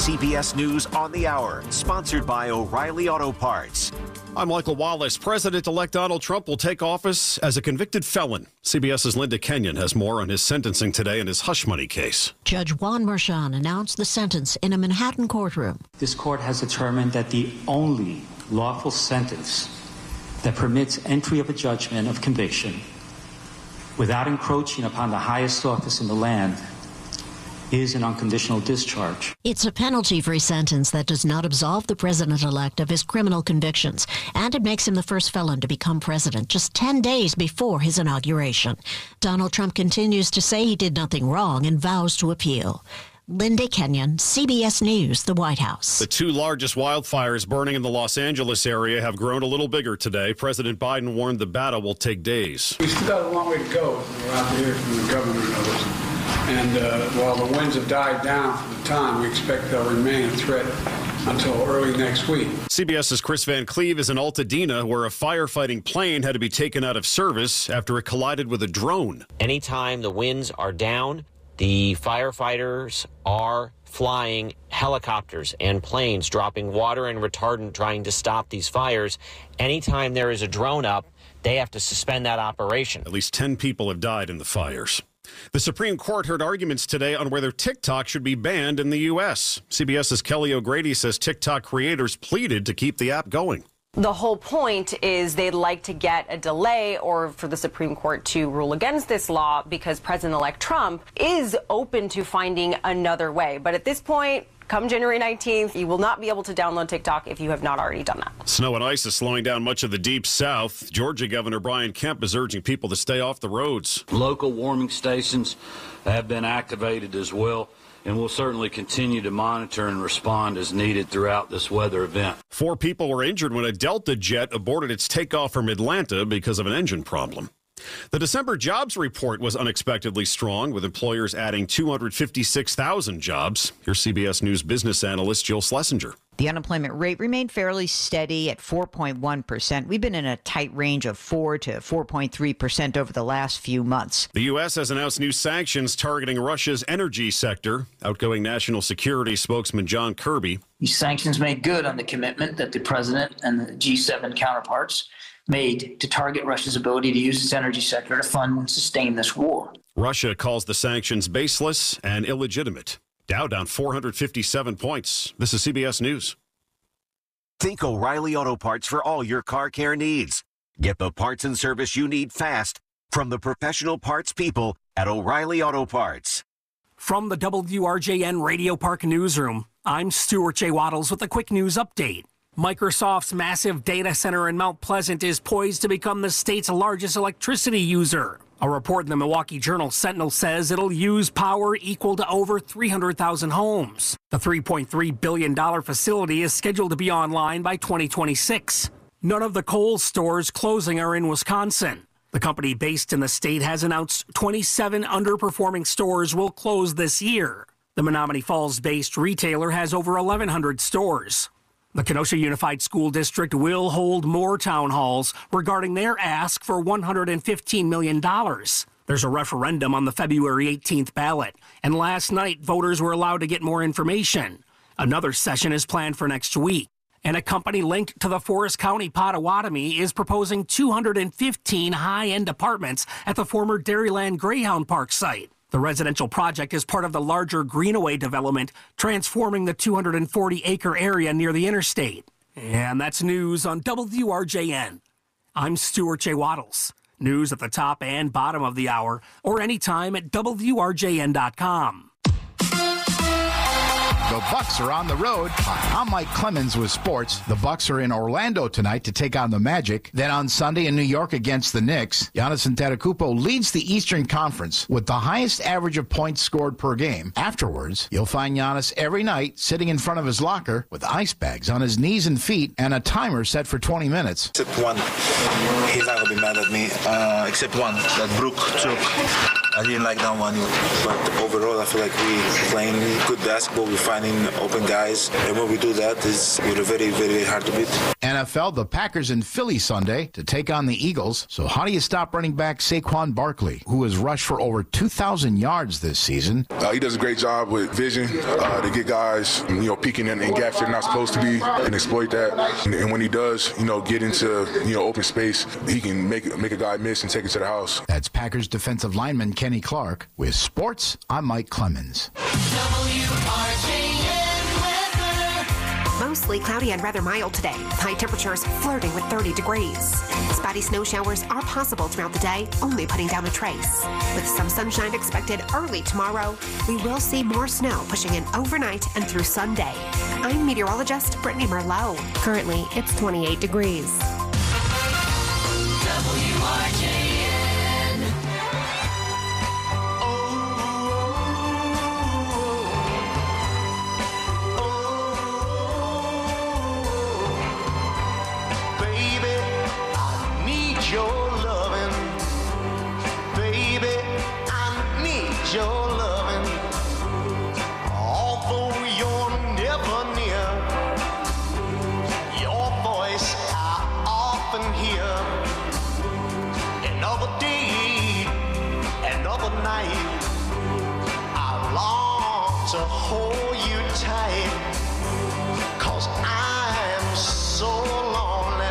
CBS News on the Hour, sponsored by O'Reilly Auto Parts. I'm Michael Wallace. President-elect Donald Trump will take office as a convicted felon. CBS's Linda Kenyon has more on his sentencing today in his hush money case. Judge Juan Merchan announced the sentence in a Manhattan courtroom. This court has determined that the only lawful sentence that permits entry of a judgment of conviction without encroaching upon the highest office in the land is an unconditional discharge. It's a penalty-free sentence that does not absolve the president-elect of his criminal convictions, and it makes him the first felon to become president just 10 days before his inauguration. Donald Trump continues to say he did nothing wrong and vows to appeal. Linda Kenyon, CBS News, the White House. The two largest wildfires burning in the Los Angeles area have grown a little bigger today. President Biden warned the battle will take days. We still got a long way to go. We're out here from the governor knows. And while the winds have died down for the time, we expect they'll remain a threat until early next week. CBS's Chris Van Cleve is in Altadena, where a firefighting plane had to be taken out of service after it collided with a drone. Anytime the winds are down, the firefighters are flying helicopters and planes, dropping water and retardant, trying to stop these fires. Anytime there is a drone up, they have to suspend that operation. At least 10 people have died in the fires. The Supreme Court heard arguments today on whether TikTok should be banned in the U.S. CBS's Kelly O'Grady says TikTok creators pleaded to keep the app going. The whole point is they'd like to get a delay or for the Supreme Court to rule against this law because President-elect Trump is open to finding another way. But at this point, come January 19th, you will not be able to download TikTok if you have not already done that. Snow and ice is slowing down much of the deep south. Georgia Governor Brian Kemp is urging people to stay off the roads. Local warming stations have been activated as well, and we'll certainly continue to monitor and respond as needed throughout this weather event. 4 people were injured when a Delta jet aborted its takeoff from Atlanta because of an engine problem. The December jobs report was unexpectedly strong, with employers adding 256,000 jobs. Here's CBS News business analyst Jill Schlesinger. The unemployment rate remained fairly steady at 4.1%. We've been in a tight range of 4 to 4.3% over the last few months. The U.S. has announced new sanctions targeting Russia's energy sector. Outgoing national security spokesman John Kirby. These sanctions made good on the commitment that the president and the G7 counterparts made to target Russia's ability to use its energy sector to fund and sustain this war. Russia calls the sanctions baseless and illegitimate. Dow down 457 points. This is CBS News. Think O'Reilly Auto Parts for all your car care needs. Get the parts and service you need fast from the professional parts people at O'Reilly Auto Parts. From the WRJN Radio Park Newsroom, I'm Stuart J. Waddles with a quick news update. Microsoft's massive data center in Mount Pleasant is poised to become the state's largest electricity user. A report in the Milwaukee Journal-Sentinel says it'll use power equal to over 300,000 homes. The $3.3 billion facility is scheduled to be online by 2026. None of the Kohl's stores closing are in Wisconsin. The company based in the state has announced 27 underperforming stores will close this year. The Menominee Falls-based retailer has over 1,100 stores. The Kenosha Unified School District will hold more town halls regarding their ask for $115 million. There's a referendum on the February 18th ballot, and last night voters were allowed to get more information. Another session is planned for next week. And a company linked to the Forest County Potawatomi is proposing 215 high-end apartments at the former Dairyland Greyhound Park site. The residential project is part of the larger Greenaway development, transforming the 240-acre area near the interstate. And that's news on WRJN. I'm Stuart J. Waddles. News at the top and bottom of the hour, or anytime at WRJN.com. The Bucks are on the road. I'm Mike Clemens with sports. The Bucks are in Orlando tonight to take on the Magic. Then on Sunday in New York against the Knicks. Giannis Antetokounmpo leads the Eastern Conference with the highest average of points scored per game. Afterwards, you'll find Giannis every night sitting in front of his locker with ice bags on his knees and feet and a timer set for 20 minutes. Except one. He's not going to be mad at me. Except one that Brook took. I didn't like that one, but overall I feel like we're playing good basketball. We're finding open guys, and when we do that, we're very, very hard to beat. NFL, the Packers in Philly Sunday to take on the Eagles. So how do you stop running back Saquon Barkley, who has rushed for over 2,000 yards this season? He does a great job with vision to get guys, peeking in gaps they're not supposed to be and exploit that. And when he does, get into, open space, he can make a guy miss and take it to the house. That's Packers defensive lineman Kenny Clark. With sports, I'm Mike Clemens. Mostly cloudy and rather mild today. High temperatures flirting with 30 degrees. Spotty snow showers are possible throughout the day, only putting down a trace. With some sunshine expected early tomorrow, we will see more snow pushing in overnight and through Sunday. I'm meteorologist Brittany Merlot. Currently, it's 28 degrees. WRJN. Baby, I need your loving. Baby, I need your loving. Although you're never near, your voice I often hear. Another day, another night, I long to hold you tight, 'cause I'm so lonely.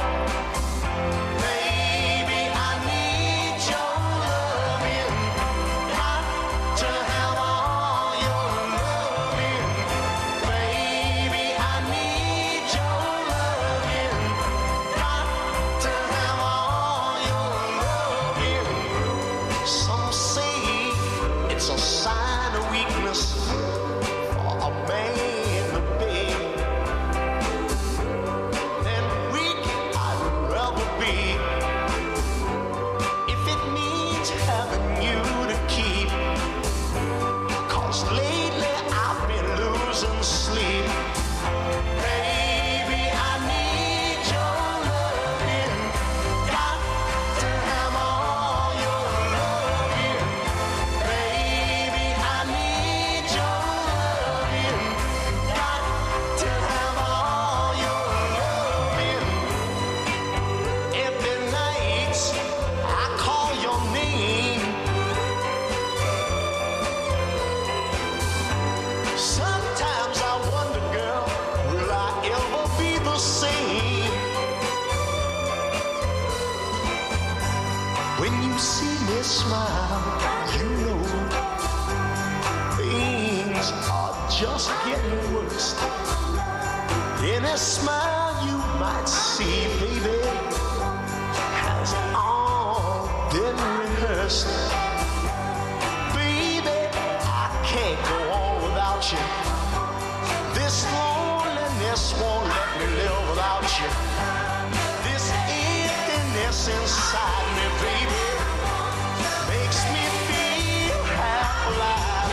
Baby, I need your loving, got to have all your loving. Baby, I need your loving, got to have all your loving. Some say it's a sign of weakness for a man to beg. And weak I'd rather be if it means having you to keep. 'Cause lately I've been losing sleep. Baby, I need your loving, got to have all your loving. Baby, I need your loving, got to have all your loving. Every night I call your name. Sometimes I wonder, girl, will I ever be the same? When you see me smile, you know things are just getting worse. Any smile you might see, baby, has all been rehearsed. Baby, I can't go on without you. This loneliness won't let me live without you. This emptiness inside me, baby, makes me feel half alive.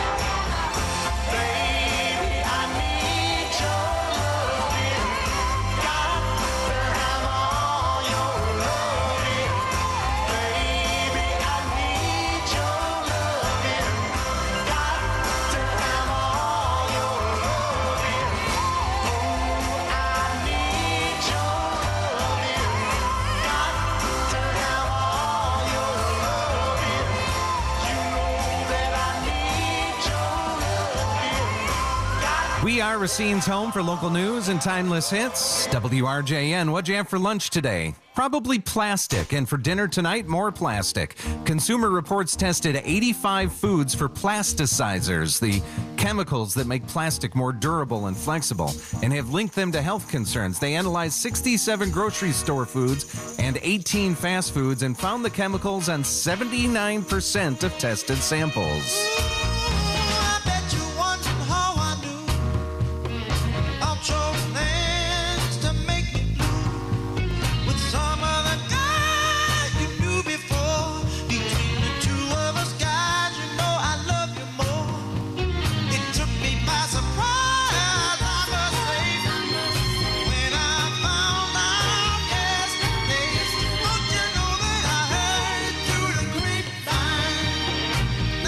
Baby, I need your loving, got to have all your loving. Baby, I need your loving, got to have all your loving. Oh, I need your loving, got to have all your loving. You know that I need your loving. We are Racine's home for local news and timeless hits. WRJN, what'd you have for lunch today? Probably plastic, and for dinner tonight, more plastic. Consumer Reports tested 85 foods for plasticizers, the chemicals that make plastic more durable and flexible, and have linked them to health concerns. They analyzed 67 grocery store foods and 18 fast foods and found the chemicals on 79% of tested samples. I bet you wondering how I do. I'll show things to make me blue with some of the guys you knew before. Between the two of us guys, you know I love you more. It took me by surprise, I must say, when I found out yesterday. Don't you know that I heard through the grapevine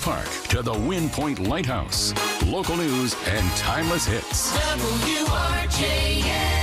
Park to the Wind Point Lighthouse. Local news and timeless hits. WRJN.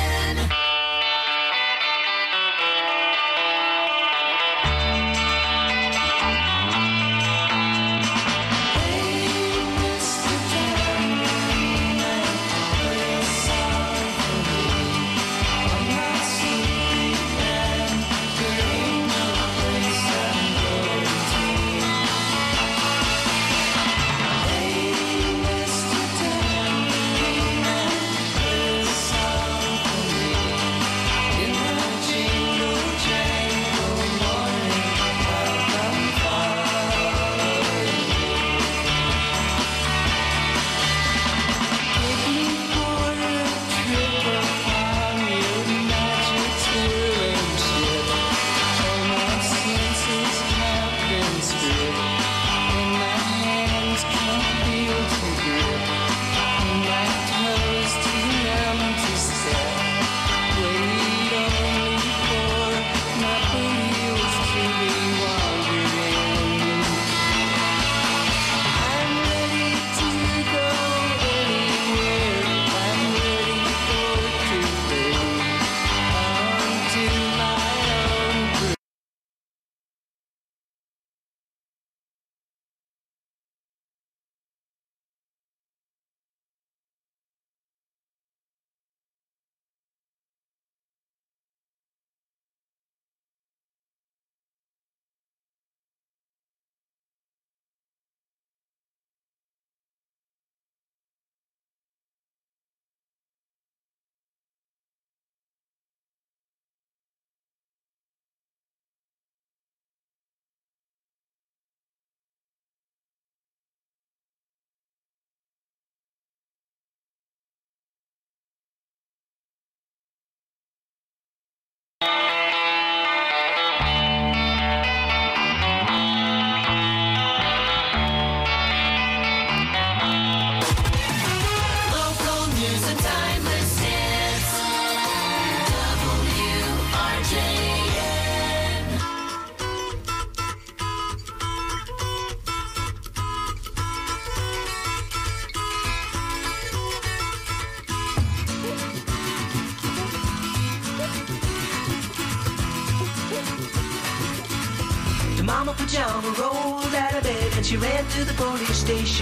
Mama Pajama rolled out of bed and she ran to the police station.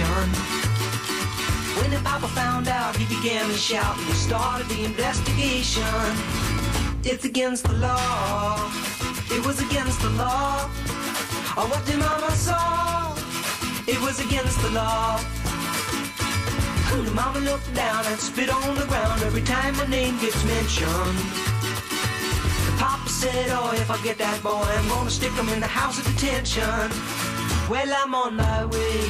When the papa found out, he began to shout and started the investigation. It's against the law. It was against the law. Oh, what the mama saw? It was against the law. The mama looked down and spit on the ground every time my name gets mentioned. Papa said, oh, if I get that boy, I'm gonna stick him in the house of detention. Well, I'm on my way.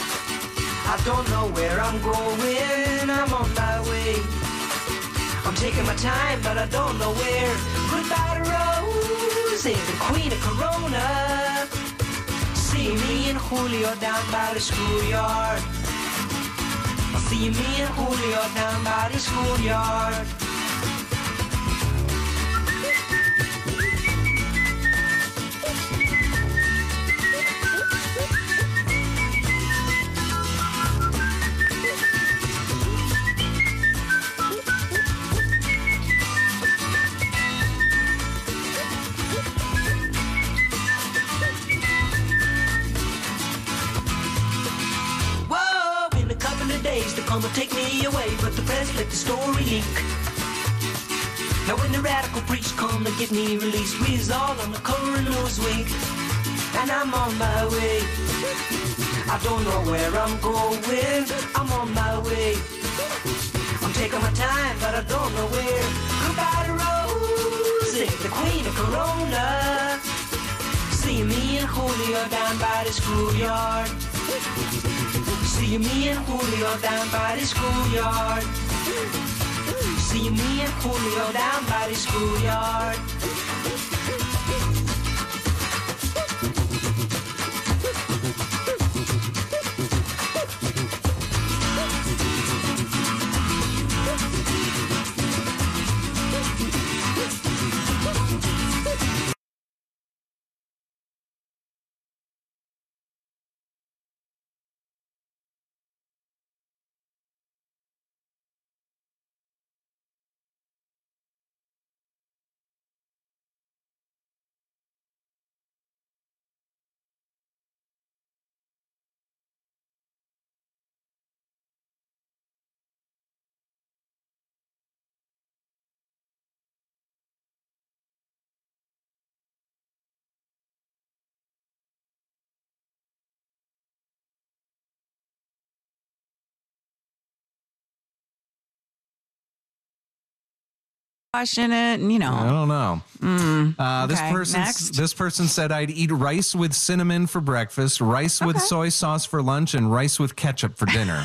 I don't know where I'm going. I'm on my way. I'm taking my time, but I don't know where. Goodbye to Rosie, the queen of Corona. See me and Julio down by the schoolyard. I'll see me and Julio down by the schoolyard. They're gonna take me away, but the press let the story leak. Now when the radical preach come to get me released, we's all on the cover of Newsweek, and I'm on my way. I don't know where I'm going, I'm on my way. I'm taking my time, but I don't know where. Goodbye to Rosie, the queen of Corona. See me and Julio down by the schoolyard. See me and Julio down by the schoolyard. See me and Julio down by the schoolyard. in it, and I don't know. Next. This person said I'd eat rice with cinnamon for breakfast, rice with soy sauce for lunch, and rice with ketchup for dinner.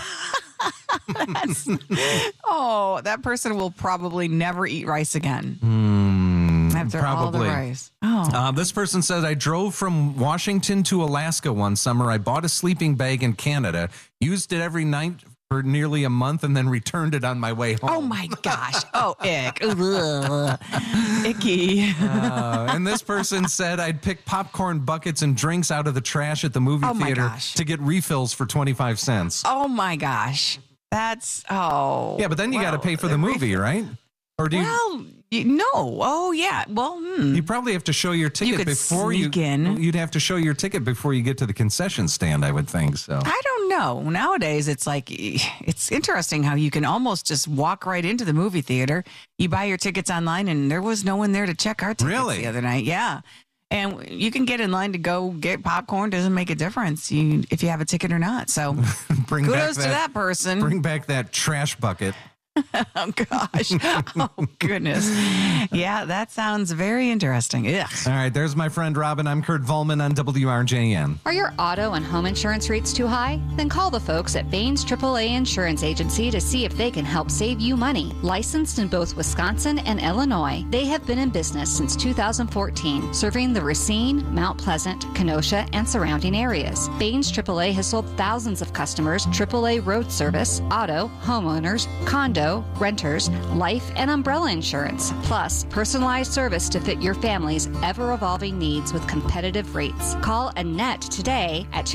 That person will probably never eat rice again. After all the rice. This person said I drove from Washington to Alaska one summer. I bought a sleeping bag in Canada, used it every night for nearly a month, and then returned it on my way home. Oh my gosh. Oh, ick. Ugh. Icky. And this person said I'd pick popcorn buckets and drinks out of the trash at the movie theater to get refills for 25 cents. Oh my gosh. That's, Yeah, but then you got to pay for the movie, right? Or do you? No. Oh, yeah. Well, You probably have to show your ticket before you in. You'd have to show your ticket before you get to the concession stand, I would think. So I don't know. Nowadays, it's like, it's interesting how you can almost just walk right into the movie theater. You buy your tickets online, and there was no one there to check our tickets the other night. Yeah. And you can get in line to go get popcorn. Doesn't make a difference if you have a ticket or not. So kudos to that person. Bring back that trash bucket. Oh, gosh. Oh, goodness. Yeah, that sounds very interesting. Ugh. All right, there's my friend Robin. I'm Kurt Volman on WRJN. Are your auto and home insurance rates too high? Then call the folks at Baines AAA Insurance Agency to see if they can help save you money. Licensed in both Wisconsin and Illinois, they have been in business since 2014, serving the Racine, Mount Pleasant, Kenosha, and surrounding areas. Baines AAA has sold thousands of customers AAA road service, auto, homeowners, condo, renters, life, and umbrella insurance, plus personalized service to fit your family's ever-evolving needs with competitive rates. Call Annette today at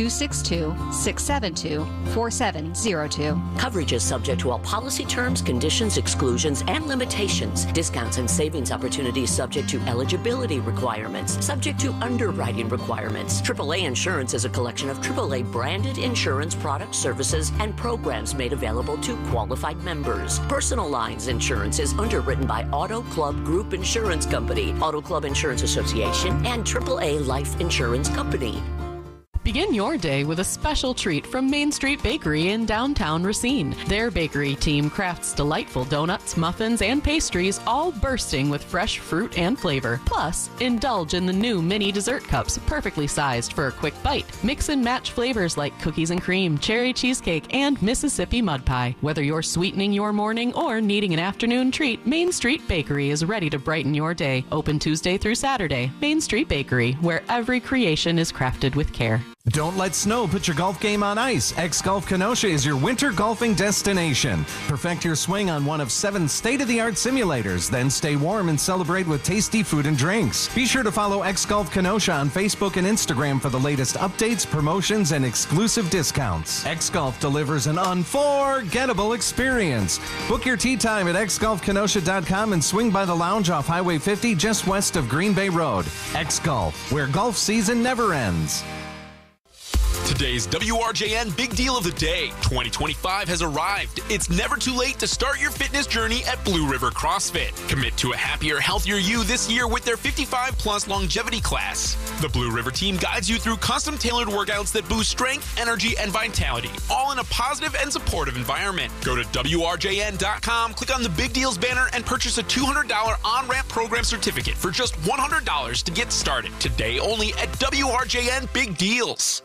262-672-4702. Coverage is subject to all policy terms, conditions, exclusions, and limitations. Discounts and savings opportunities subject to eligibility requirements, subject to underwriting requirements. AAA Insurance is a collection of AAA branded insurance products, services, and programs made available to qualified members. Personal Lines Insurance is underwritten by Auto Club Group Insurance Company, Auto Club Insurance Association, and AAA Life Insurance Company. Begin your day with a special treat from Main Street Bakery in downtown Racine. Their bakery team crafts delightful donuts, muffins, and pastries, all bursting with fresh fruit and flavor. Plus, indulge in the new mini dessert cups, perfectly sized for a quick bite. Mix and match flavors like cookies and cream, cherry cheesecake, and Mississippi mud pie. Whether you're sweetening your morning or needing an afternoon treat, Main Street Bakery is ready to brighten your day. Open Tuesday through Saturday. Main Street Bakery, where every creation is crafted with care. Don't let snow put your golf game on ice. X-Golf Kenosha is your winter golfing destination. Perfect your swing on one of 7 state-of-the-art simulators. Then stay warm and celebrate with tasty food and drinks. Be sure to follow X-Golf Kenosha on Facebook and Instagram for the latest updates, promotions, and exclusive discounts. X-Golf delivers an unforgettable experience. Book your tee time at xgolfkenosha.com and swing by the lounge off Highway 50 just west of Green Bay Road. X-Golf, where golf season never ends. Today's WRJN Big Deal of the Day. 2025 has arrived. It's never too late to start your fitness journey at Blue River CrossFit. Commit to a happier, healthier you this year with their 55-plus longevity class. The Blue River team guides you through custom-tailored workouts that boost strength, energy, and vitality, all in a positive and supportive environment. Go to WRJN.com, click on the Big Deals banner, and purchase a $200 on-ramp program certificate for just $100 to get started. Today only at WRJN Big Deals.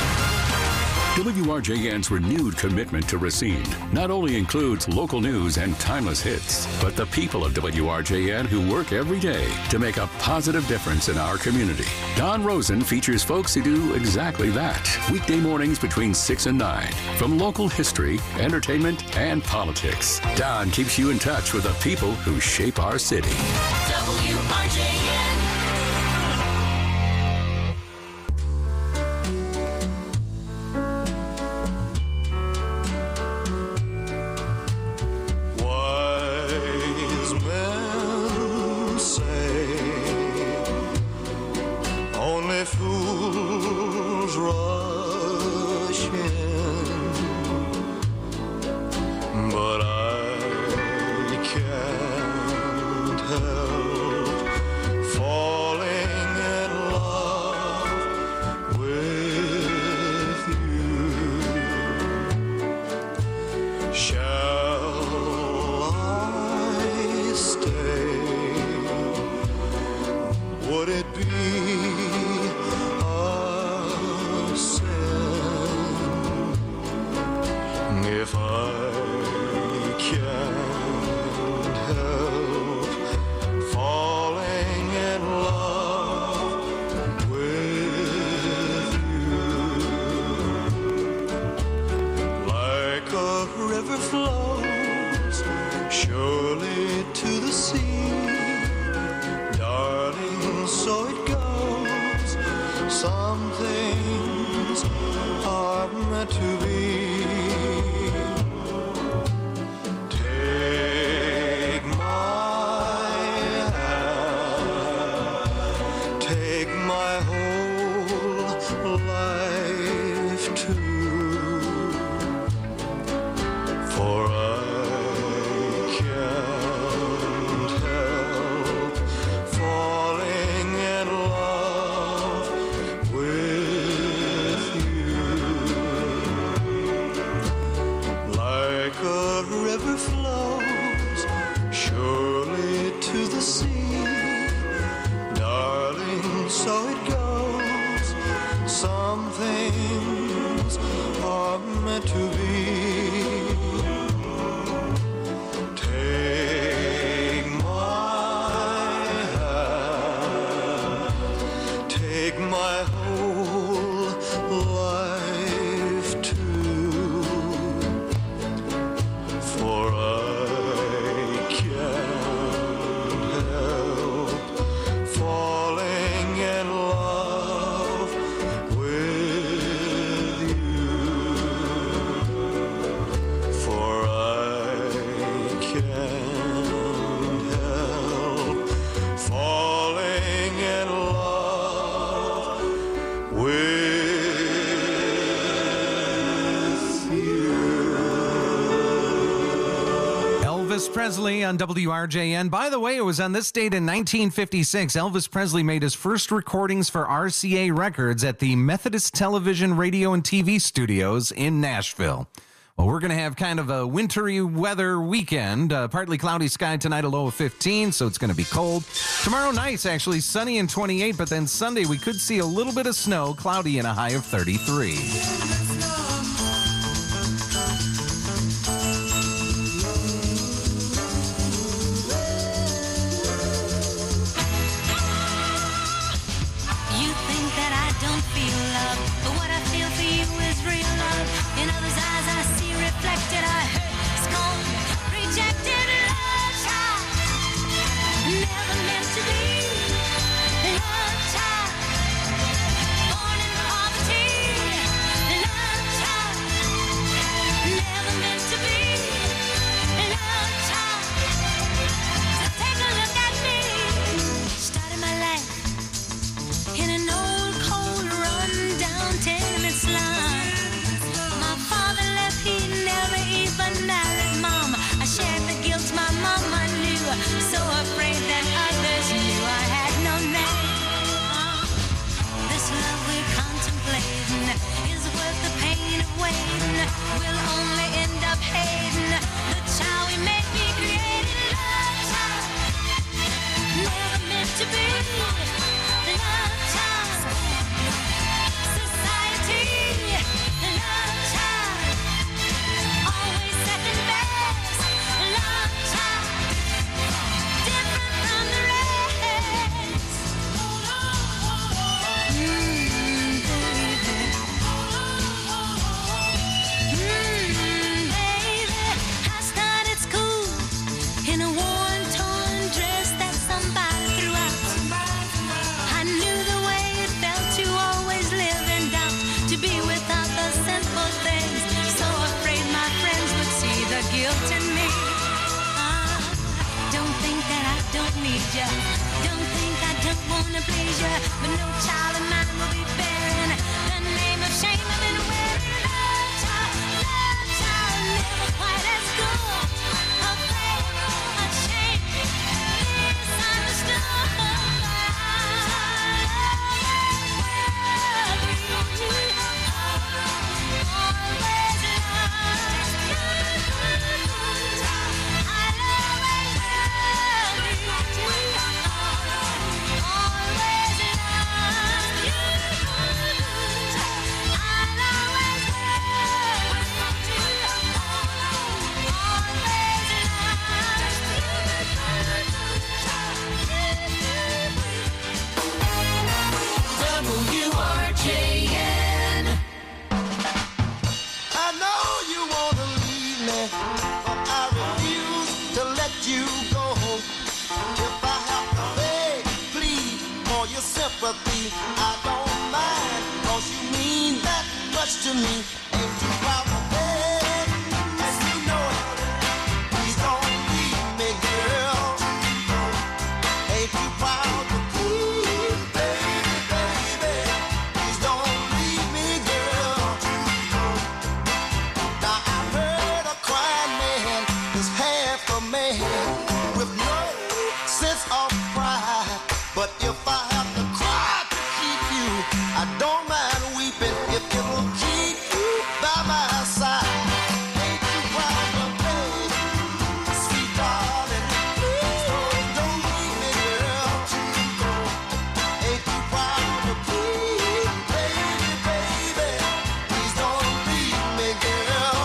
WRJN's renewed commitment to Racine not only includes local news and timeless hits, but the people of WRJN who work every day to make a positive difference in our community. Don Rosen features folks who do exactly that. Weekday mornings between 6 and 9. From local history, entertainment, and politics, Don keeps you in touch with the people who shape our city. WRJN. Shall I stay? river flows surely to the sea, darling, so it goes. Some things are meant to be. Take my hand, take my whole life too, for I can't help falling in love with you. Like a river flows surely to the sea, darling, so it goes. Some things are meant to be. Take my hand, take my whole life too, for I can't help falling in love with you, for I can't help falling in love with you. Elvis Presley on WRJN. By the way, it was on this date in 1956, Elvis Presley made his first recordings for RCA Records at the Methodist Television, Radio, and TV studios in Nashville. Well, we're going to have kind of a wintry weather weekend. Partly cloudy sky tonight, a low of 15, so it's going to be cold. Tomorrow night's actually sunny and 28, but then Sunday we could see a little bit of snow, cloudy and a high of 33. You think that I don't feel love, but what I feel for you is real love. In others' eyes I see reflected, I hurt, scorn, rejected, love child. Never meant to be, love child. Born in poverty, love child. Never meant to be, love child. So take a look at me, started my life in an old, cold, run-down tenement slum. My father left, he never even married Mom. I shared the guilt my mama knew, so afraid that others knew I had no name. This love we're contemplating is worth the pain of waiting. We'll only end up hating the child we may be creating. Love child, never meant to be. Love child, society, love child, always second best. Love child, different from the rest. Baby, I started school in a worn, torn dress that somebody threw out. I knew the way it felt to always live in doubt, to be without the simple things, so afraid my friends would see the guilt in me. Don't think that I don't need you, don't think I don't wanna please you, but no child of mine will be bearing the name of shame I've been wearing. Love child, never quite as good, afraid, ashamed, misunderstood. Always love. but I refuse to let you go. If I have to beg, plead for your sympathy, I don't mind, 'cause you mean that much to me. Ain't too proud to beg, and you know it. Please don't leave me, girl. Ain't too proud to plead, baby, baby. Please don't leave me, girl. Now I heard a crying man is half a man with no sense of pride. But if I have to cry to keep you, I don't mind weeping if it'll keep you by my side. Ain't you proud of me, sweet darling? Please don't leave me, girl. Ain't you proud of me, baby, baby? Please don't leave me, girl.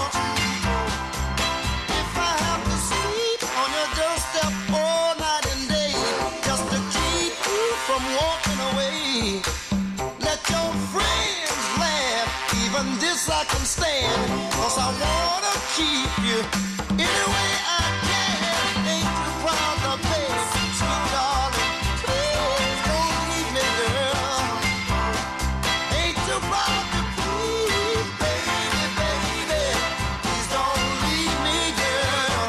If I have to sleep on your doorstep all night and day, just to keep you from walking away, let your friends laugh, even this I can stand, 'cause I wanna keep you any way I can. Ain't you proud to be, sweet darling? Please don't leave me, girl. Ain't you proud to please, baby, baby? Please don't leave me, girl.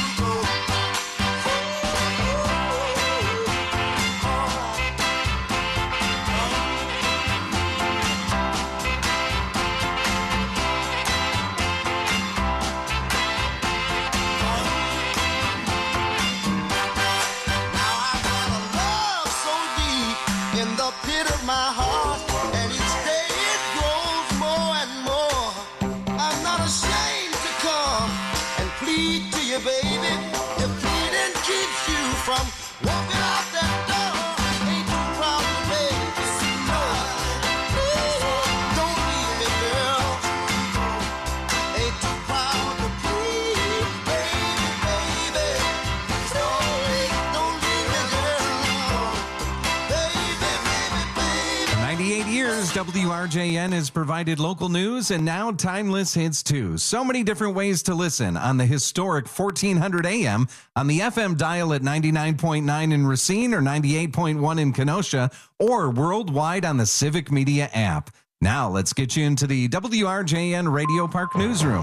Love so deep in the pit of my heart, and each day it grows more and more. I'm not ashamed to come and plead to you, baby. If pleading keeps you from walking out that door, ain't you proud to be? No, please don't leave me, girl. Ain't you proud to please, baby, baby? Don't leave me, girl. Baby, baby, baby. 98 years, WRJN has provided local news and now timeless hits too. So many different ways to listen on the historic 1400 AM, on the FM dial at 99.9 in Racine or 98.1 in Kenosha, or worldwide on the Civic Media app. Now let's get you into the WRJN Radio Park newsroom.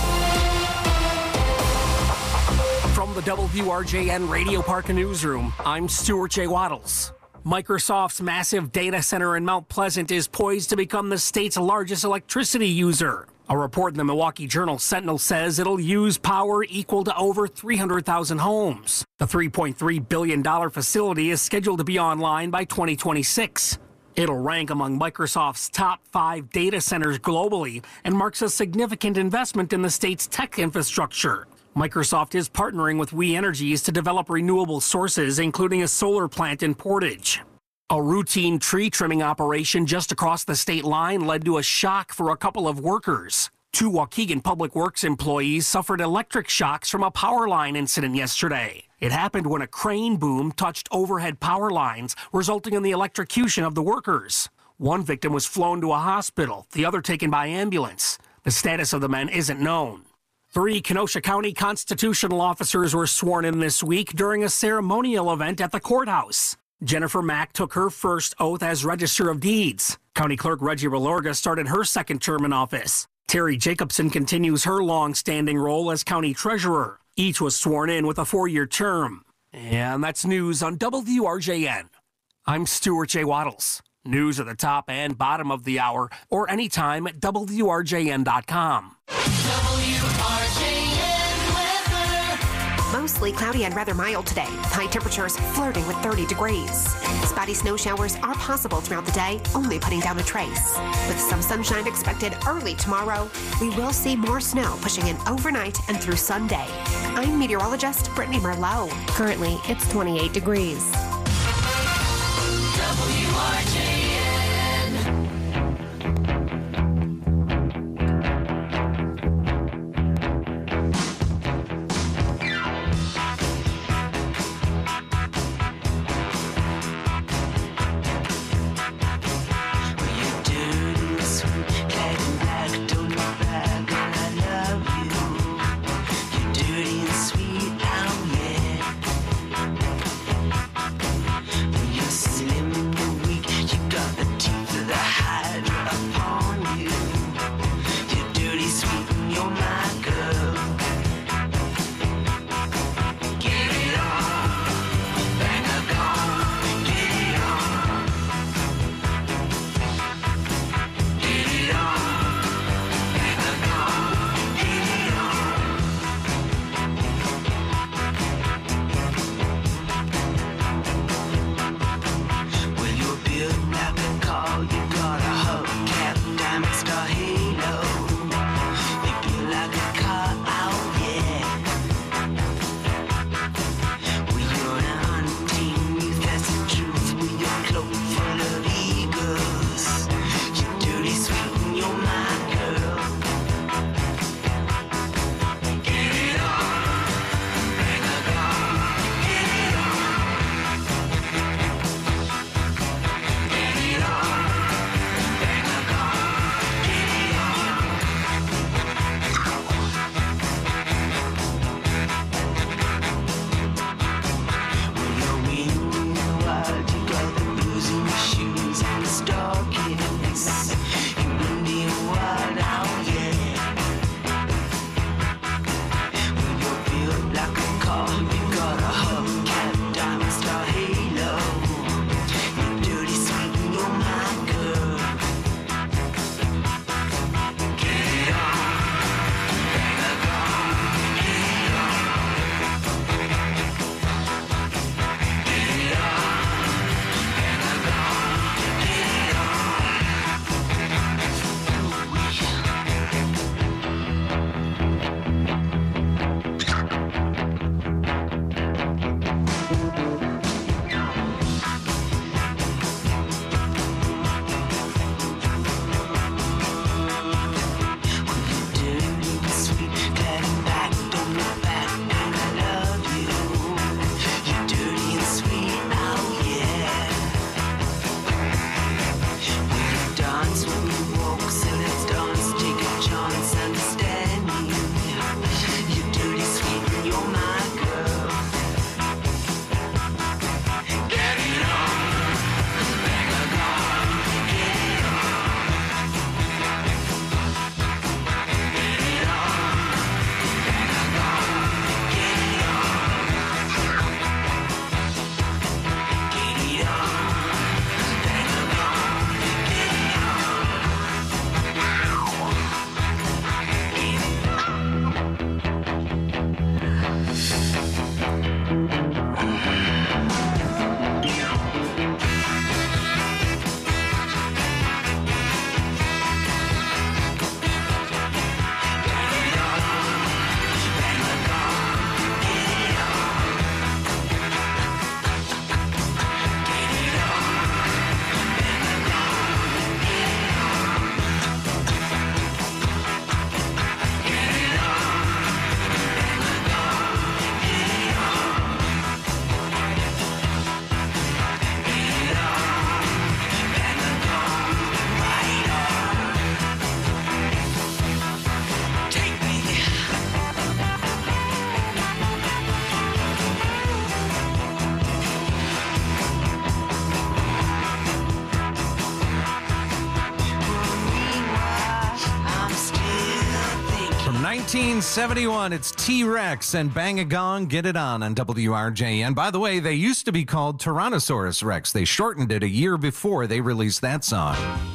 From the WRJN Radio Park newsroom, I'm Stuart J. Waddles. Microsoft's massive data center in Mount Pleasant is poised to become the state's largest electricity user. A report in the Milwaukee Journal Sentinel says it'll use power equal to over 300,000 homes. The $3.3 billion facility is scheduled to be online by 2026. It'll rank among Microsoft's top 5 data centers globally and marks a significant investment in the state's tech infrastructure. Microsoft is partnering with We Energies to develop renewable sources, including a solar plant in Portage. A routine tree trimming operation just across the state line led to a shock for a couple of workers. 2 Waukegan Public Works employees suffered electric shocks from a power line incident yesterday. It happened when a crane boom touched overhead power lines, resulting in the electrocution of the workers. One victim was flown to a hospital, the other taken by ambulance. The status of the men isn't known. 3 Kenosha County constitutional officers were sworn in this week during a ceremonial event at the courthouse. Jennifer Mack took her first oath as Register of Deeds. County Clerk Reggie Relorga started her second term in office. Terry Jacobson continues her long-standing role as County Treasurer. Each was sworn in with a 4-year term. And that's news on WRJN. I'm Stuart J. Waddles. News at the top and bottom of the hour, or anytime at WRJN.com. Mostly cloudy and rather mild today. High temperatures flirting with 30 degrees. Spotty snow showers are possible throughout the day, only putting down a trace. With some sunshine expected early tomorrow, we will see more snow pushing in overnight and through Sunday. I'm meteorologist Brittany Merlot. Currently, it's 28 degrees. WRJN. 1971, it's T-Rex and Bang a Gong, Get It On WRJN. By the way, they used to be called Tyrannosaurus Rex. They shortened it a year before they released that song.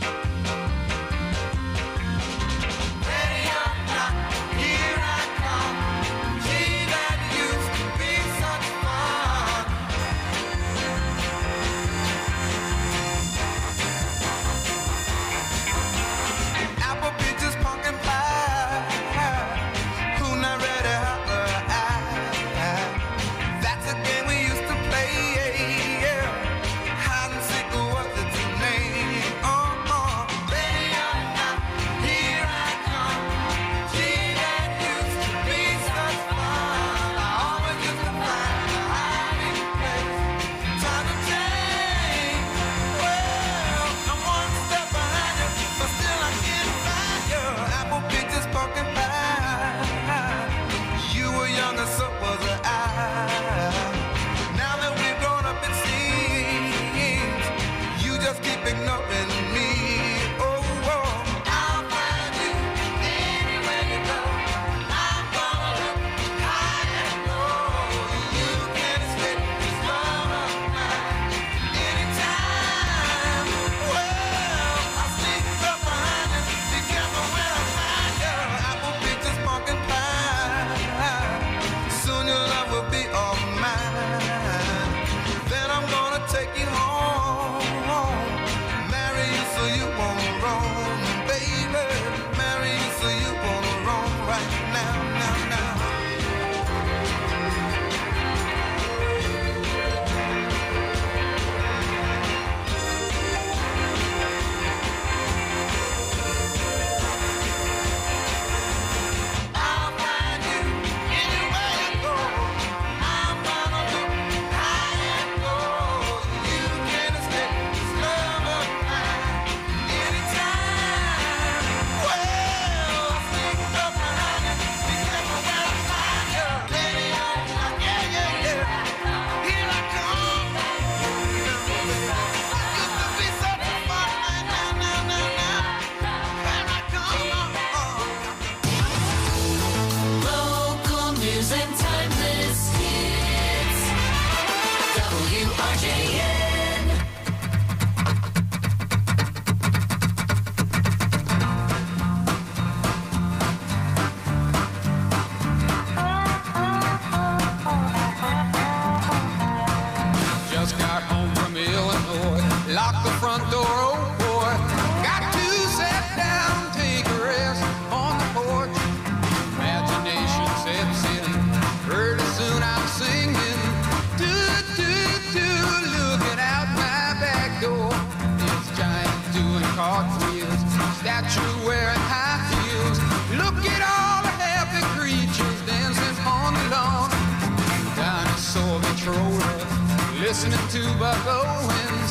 Listening to Buck Owens,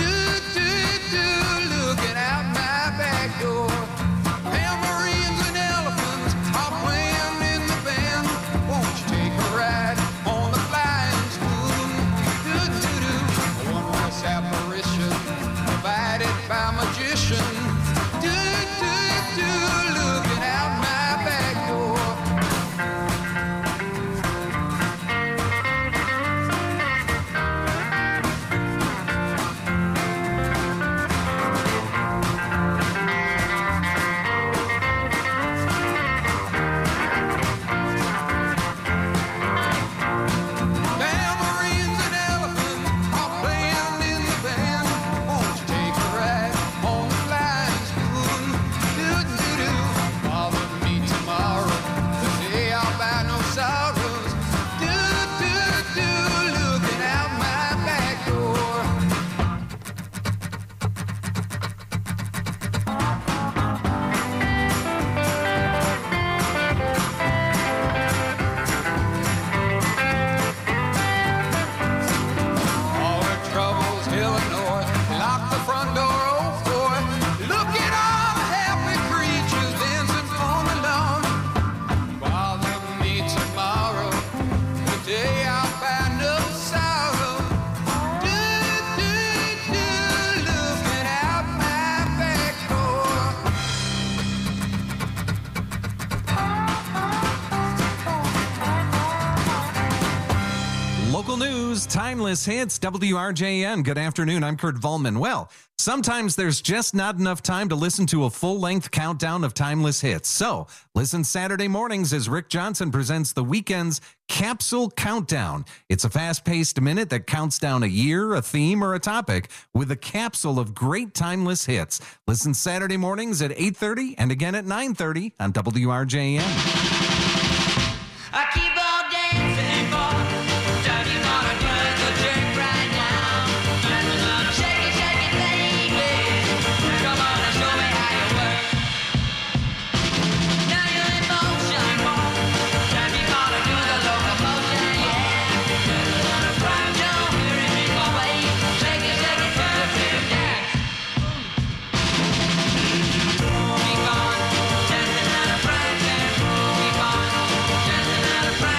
looking out my back door. Tambourines and elephants are playing in the band. Won't you take a ride on the flying spoon? A wondrous apparition provided by magician. Looking out my back door. Local news, timeless hits, WRJN. Good afternoon. I'm Kurt Volman. Well, sometimes there's just not enough time to listen to a full-length countdown of timeless hits. So listen Saturday mornings as Rick Johnson presents the weekend's Capsule Countdown. It's a fast-paced minute that counts down a year, a theme, or a topic with a capsule of great timeless hits. Listen Saturday mornings at 8:30 and again at 9:30 on WRJN. I keep on dancing for time you wanna do the jerk right now. Shake it, baby. Come on and show me how you work. Now you're in motion. Time you wanna do the locomotion, yeah. Don't hurry me away. Shake it, dance. Keep on dancing out of practice. Keep on dancing out of practice.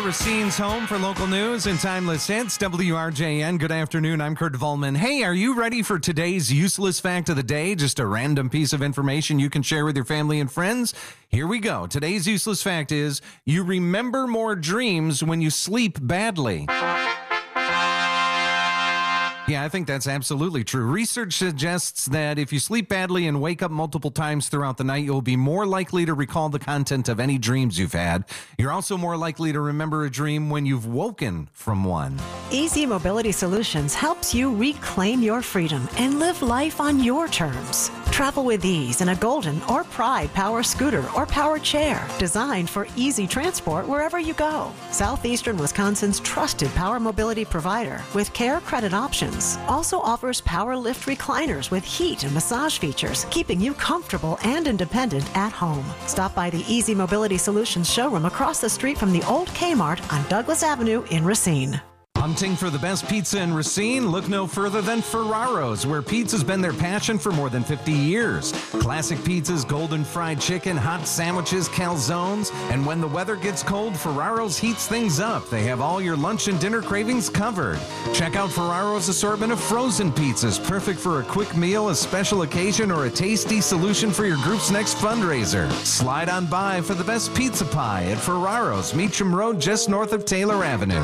Racine's home for local news and timeless hits. WRJN. Good afternoon. I'm Kurt Volman. Hey, are you ready for today's useless fact of the day? Just a random piece of information you can share with your family and friends? Here we go. Today's useless fact is you remember more dreams when you sleep badly. Yeah, I think that's absolutely true. Research suggests that if you sleep badly and wake up multiple times throughout the night, you'll be more likely to recall the content of any dreams you've had. You're also more likely to remember a dream when you've woken from one. Easy Mobility Solutions helps you reclaim your freedom and live life on your terms. Travel with ease in a Golden or Pride power scooter or power chair designed for easy transport wherever you go. Southeastern Wisconsin's trusted power mobility provider with care credit options also offers power lift recliners with heat and massage features, keeping you comfortable and independent at home. Stop by the Easy Mobility Solutions showroom across the street from the old Kmart on Douglas Avenue in Racine. Hunting for the best pizza in Racine? Look no further than Ferraro's, where pizza's been their passion for more than 50 years. Classic pizzas, golden fried chicken, hot sandwiches, calzones, and when the weather gets cold, Ferraro's heats things up. They have all your lunch and dinner cravings covered. Check out Ferraro's assortment of frozen pizzas, perfect for a quick meal, a special occasion, or a tasty solution for your group's next fundraiser. Slide on by for the best pizza pie at Ferraro's, Meacham Road, just north of Taylor Avenue.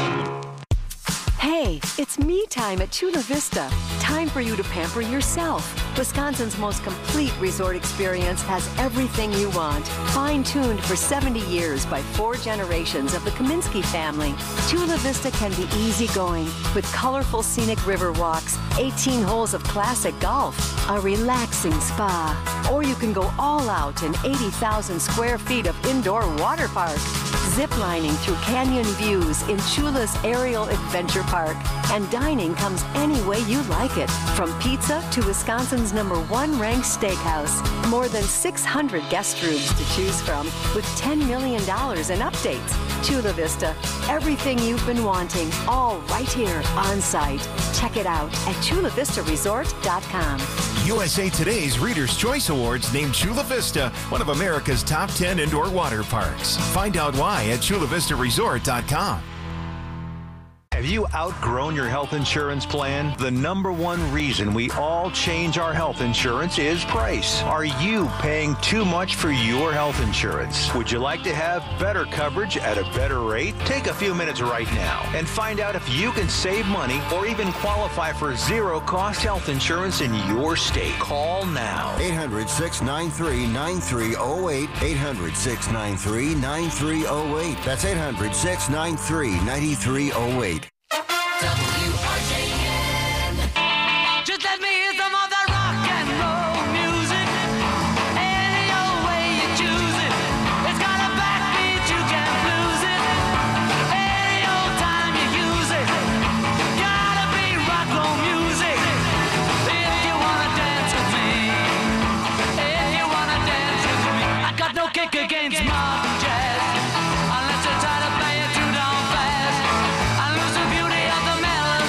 Hey, it's me time at Chula Vista. Time for you to pamper yourself. Wisconsin's most complete resort experience has everything you want. Fine-tuned for 70 years by 4 generations of the Kaminsky family. Chula Vista can be easygoing with colorful scenic river walks, 18 holes of classic golf, a relaxing spa. Or you can go all out in 80,000 square feet of indoor water park. Ziplining through canyon views in Chula's Aerial Adventure Park. And dining comes any way you like it. From pizza to Wisconsin's #1 ranked steakhouse. More than 600 guest rooms to choose from with $10 million in updates. Chula Vista, everything you've been wanting, all right here on site. Check it out at chulavistaresort.com. USA Today's Reader's Choice Awards named Chula Vista one of America's top 10 indoor water parks. Find out why at chulavistaresort.com. Have you outgrown your health insurance plan? The #1 reason we all change our health insurance is price. Are you paying too much for your health insurance? Would you like to have better coverage at a better rate? Take a few minutes right now and find out if you can save money or even qualify for zero-cost health insurance in your state. Call now. 800-693-9308. 800-693-9308. That's 800-693-9308. WRJN. Just let me hear some of that rock and roll music. Any old way you choose it. It's got a backbeat, you can't lose it. Any old time you use it. Gotta be rock roll music. If you wanna dance with me. If you wanna dance with me. I got no kick against modern jazz. Unless you try to play it too darn fast. I lose the beauty of the melody.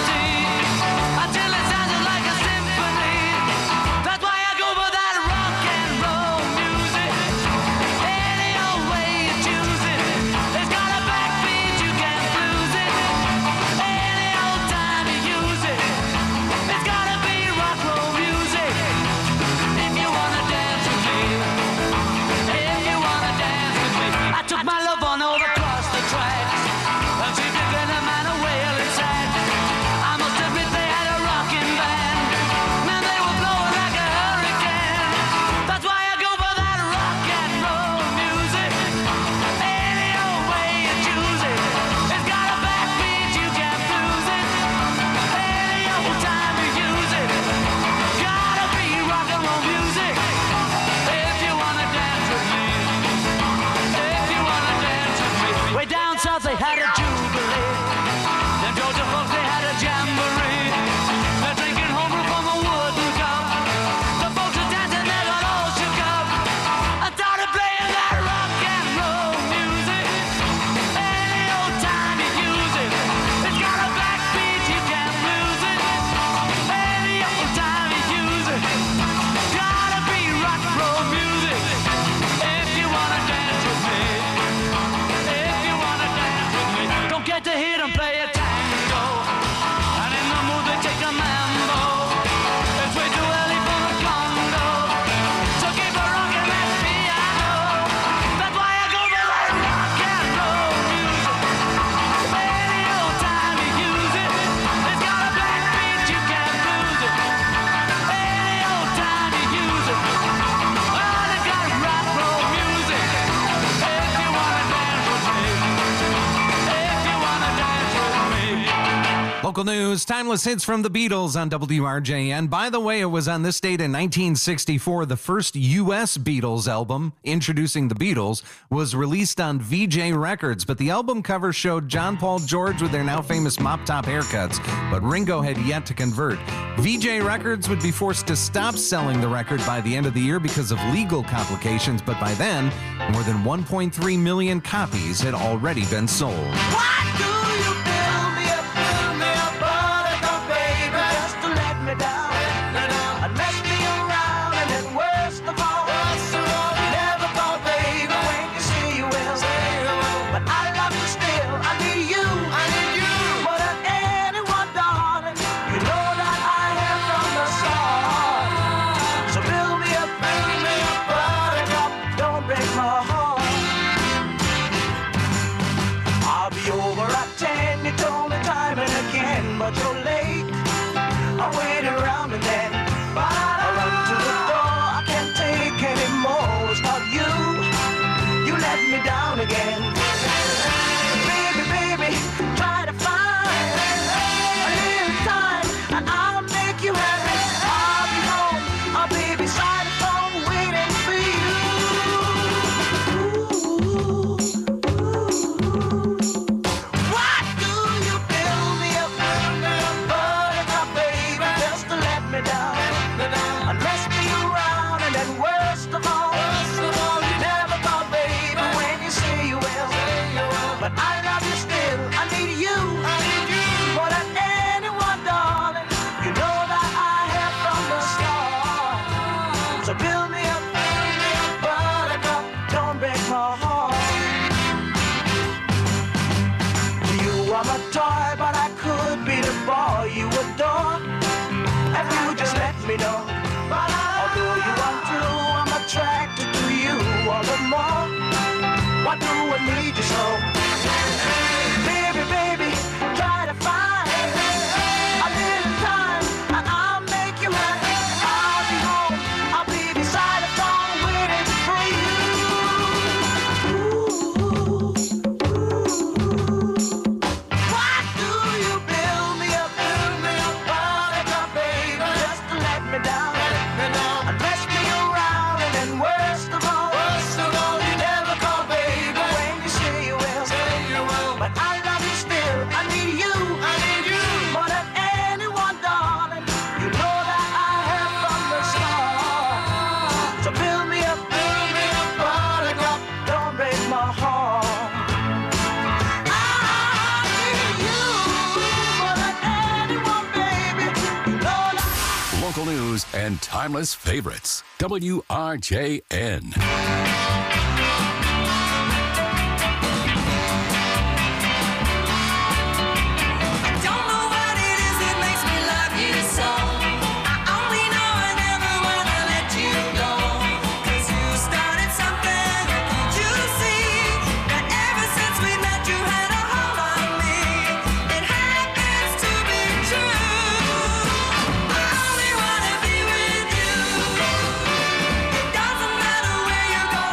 Local news, timeless hits from the Beatles on WRJN. By the way, it was on this date in 1964, the first U.S. Beatles album, Introducing the Beatles, was released on VJ Records, but the album cover showed John, Paul, George with their now famous mop-top haircuts, but Ringo had yet to convert. VJ Records would be forced to stop selling the record by the end of the year because of legal complications, but by then, more than 1.3 million copies had already been sold. Why do you build me a buttercup, baby, just to let me down? And mess me around, and then worst of all, you never thought, baby, when you say you will. But I love you still, I need you more than anyone, darling. You know that I am from the start. So build me a buttercup, don't break my heart. I'll be over at 10, you told me time and again, but you're late. I wait around and then I run to the door. I can't take any more. It's not you. You let me down again. Baby, baby, try to find a little time and I'll make you happy. I'll be home, I'll be beside the phone waiting for you. Why do you build me a buttercup, baby, just to let me down? And mess me around, and then worst of all, you never thought, baby, when you say you will. But I love you still, I need you more than anyone, darling. You know that I have from the start. So build me a buttercup, don't break my heart. You are my toy, but I could be the boy you adore if you just let me know. Although you are true, I'm attracted to you all the more. Why do I need you so? Baby, baby, try to find a little time and I'll make you happy. I'll be home, I'll be beside the phone waiting for you. Why do you build me a buttercup, baby, just to let me down? And mess me around, and then worst of all, you never call, baby, when you say you will. But I love you still, I need you more than anyone, darling. You know that I have from the start. So build me a buttercup, don't break my heart. I need you more than anyone, baby. You know that. Local news and timeless favorites. WRJN. Don't know what it is that makes me love you so. I only know I never wanna let you go. 'Cause you started something, can't you see? That ever since we met you had a hold on me. It happens to be true. I only wanna be with you. It doesn't matter where you go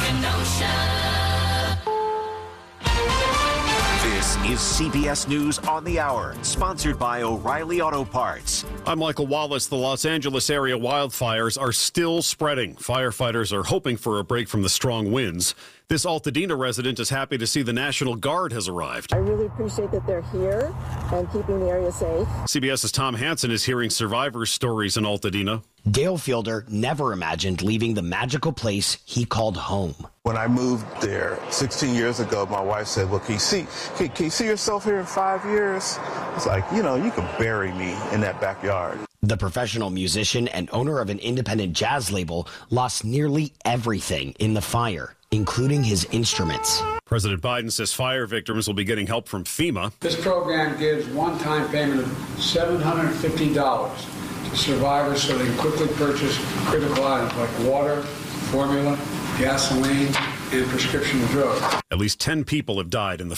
This is CBS News on the Hour, sponsored by O'Reilly Auto Parts. I'm Michael Wallace. The Los Angeles area wildfires are still spreading. Firefighters are hoping for a break from the strong winds. This Altadena resident is happy to see the National Guard has arrived. I really appreciate that they're here and keeping the area safe. CBS's Tom Hansen is hearing survivors' stories in Altadena. Dale Fielder never imagined leaving the magical place he called home. When I moved there 16 years ago, my wife said, well, can you see yourself here in 5 years? It's like, you can bury me in that backyard. The professional musician and owner of an independent jazz label lost nearly everything in the fire, including his instruments. President Biden says fire victims will be getting help from FEMA. This program gives one-time payment of $750 to survivors so they can quickly purchase critical items like water, formula, gasoline, and prescription drugs. At least 10 people have died in the